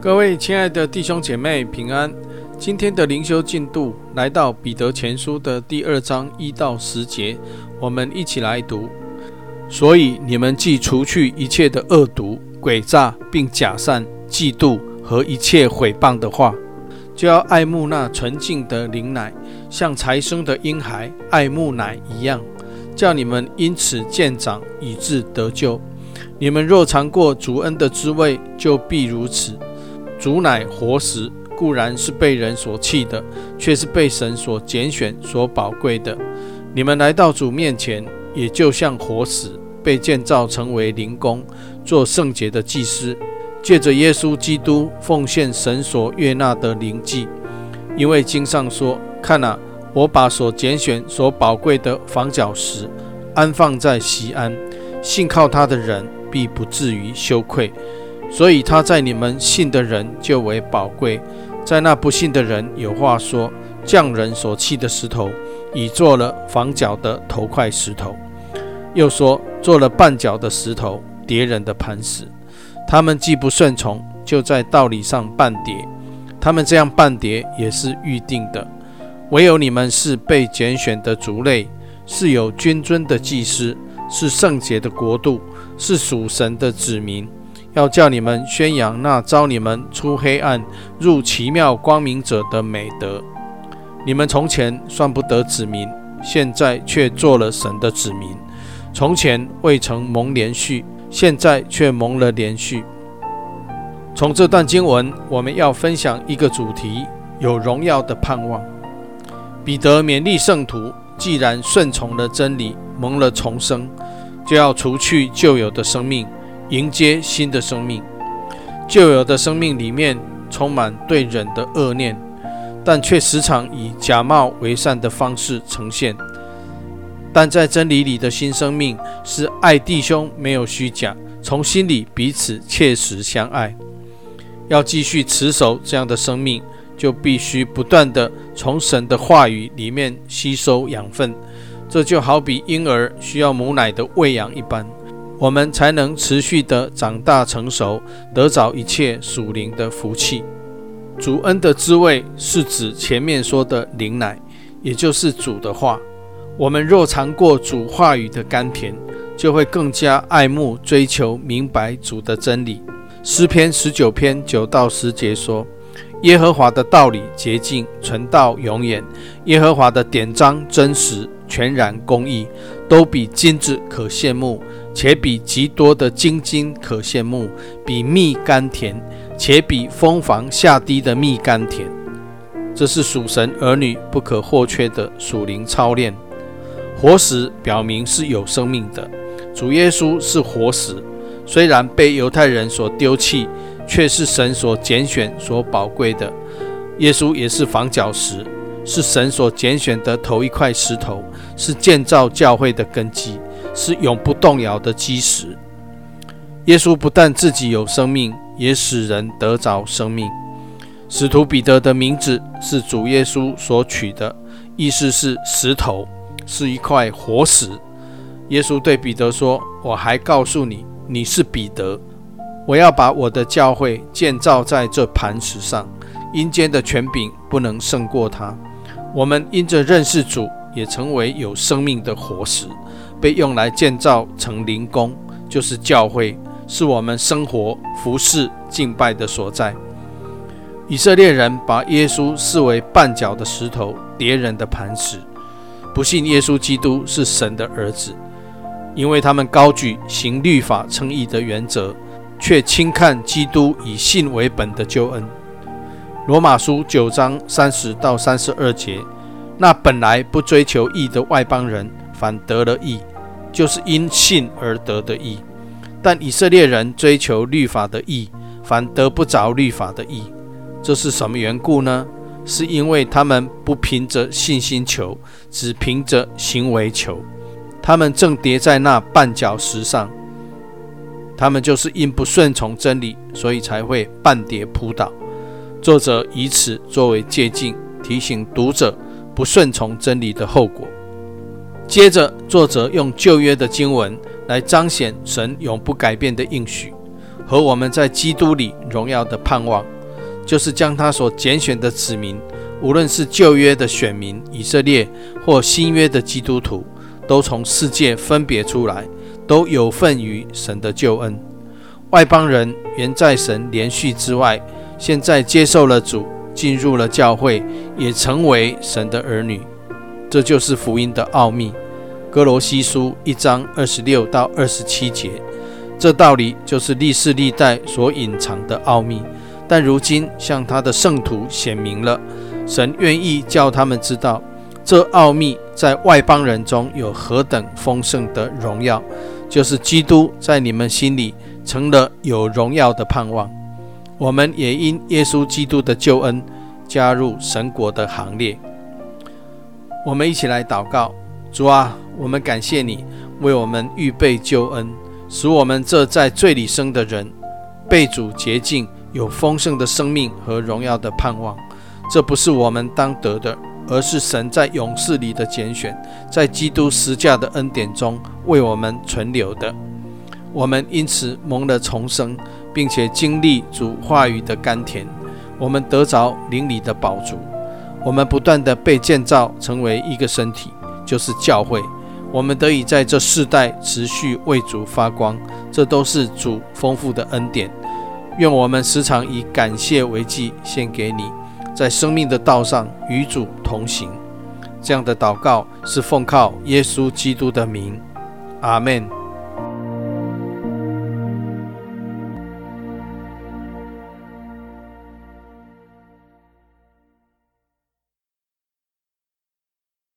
各位亲爱的弟兄姐妹平安，今天的灵修进度来到彼得前书的第2章1到10节，我们一起来读。所以你们既除去一切的恶毒、诡诈，并假善、嫉妒和一切毁谤的话，就要爱慕那纯净的灵奶，像才生的婴孩爱慕奶一样，叫你们因此渐长，以致得救。你们若尝过主恩的滋味，就必如此。主乃活石，固然是被人所弃的，却是被神所拣选、所宝贵的。你们来到主面前，也就像活石，被建造成为灵宫，做圣洁的祭司，借着耶稣基督奉献神所悦纳的灵祭。因为经上说：看啊，我把所拣选、所宝贵的房角石安放在锡安，信靠他的人必不至于羞愧。所以他在你们信的人就为宝贵，在那不信的人有话说：匠人所弃的石头，已做了房角的头块石头。又说：做了绊脚的石头，跌人的磐石。他们既不顺从，就在道理上絆跌。他们这样絆跌，也是预定的。唯有你们是被拣选的族类，是有君尊的祭司，是圣洁的国度，是属神的子民。要叫你们宣扬那召你们出黑暗入奇妙光明者的美德。你们从前算不得子民，现在却做了神的子民；从前未曾蒙连续，现在却蒙了连续。从这段经文，我们要分享一个主题：有荣耀的盼望。彼得勉励圣徒，既然顺从了真理，蒙了重生，就要除去旧有的生命，迎接新的生命。旧有的生命里面充满对人的恶念，但却时常以假冒为善的方式呈现。但在真理里的新生命是爱弟兄没有虚假，从心里彼此切实相爱。要继续持守这样的生命，就必须不断地从神的话语里面吸收养分，这就好比婴儿需要母奶的喂养一般，我们才能持续地长大成熟，得着一切属灵的福气。主恩的滋味是指前面说的灵奶，也就是主的话。我们若尝过主话语的甘甜，就会更加爱慕追求明白主的真理。诗篇19篇9到10节说：耶和华的道理洁净，存到永远。耶和华的典章真实，全然公义，都比金子可羡慕，且比极多的精金可羡慕，比蜜甘甜，且比蜂房下滴的蜜甘甜。这是属神儿女不可或缺的属灵操练。活石表明是有生命的，主耶稣是活石，虽然被犹太人所丢弃，却是神所拣选、所宝贵的。耶稣也是房角石，是神所拣选的头一块石头，是建造教会的根基，是永不动摇的基石。耶稣不但自己有生命，也使人得着生命。使徒彼得的名字是主耶稣所取的，意思是石头，是一块活石。耶稣对彼得说：我还告诉你，你是彼得，我要把我的教会建造在这磐石上，阴间的权柄不能胜过它。我们因着认识主，也成为有生命的活石，被用来建造成灵宫，就是教会，是我们生活、服事、敬拜的所在。以色列人把耶稣视为绊脚的石头，跌人的磐石，不信耶稣基督是神的儿子，因为他们高举行律法称义的原则，却轻看基督以信为本的救恩。罗马书9章30到32节：那本来不追求义的外邦人，反得了义，就是因信而得的义。但以色列人追求律法的义，反得不着律法的义。这是什么缘故呢？是因为他们不凭着信心求，只凭着行为求。他们正跌在那绊脚石上，他们就是因不顺从真理，所以才会绊跌扑倒。作者以此作为借镜，提醒读者不顺从真理的后果。接着，作者用旧约的经文来彰显神永不改变的应许，和我们在基督里荣耀的盼望， 就是将他所拣选的子民，无论是旧约的选民以色列，或新约的基督徒，都从世界分别出来，都有份于神的救恩。外邦人原在神连续之外，现在接受了主，进入了教会，也成为神的儿女。这就是福音的奥秘。哥罗西书1章26到27节，这道理就是历世历代所隐藏的奥秘，但如今向他的圣徒显明了。神愿意叫他们知道，这奥秘在外邦人中有何等丰盛的荣耀，就是基督在你们心里成了有荣耀的盼望。我们也因耶稣基督的救恩加入神国的行列。我们一起来祷告。主啊，我们感谢你为我们预备救恩，使我们这在罪里生的人被主洁净，有丰盛的生命和荣耀的盼望。这不是我们当得的，而是神在永世里的拣选，在基督十架的恩典中为我们存留的。我们因此蒙了重生，并且经历主话语的甘甜，我们得着灵里的饱足。我们不断的被建造成为一个身体，就是教会。我们得以在这世代持续为主发光，这都是主丰富的恩典。愿我们时常以感谢为祭献给你，在生命的道上与主同行。这样的祷告是奉靠耶稣基督的名，阿们。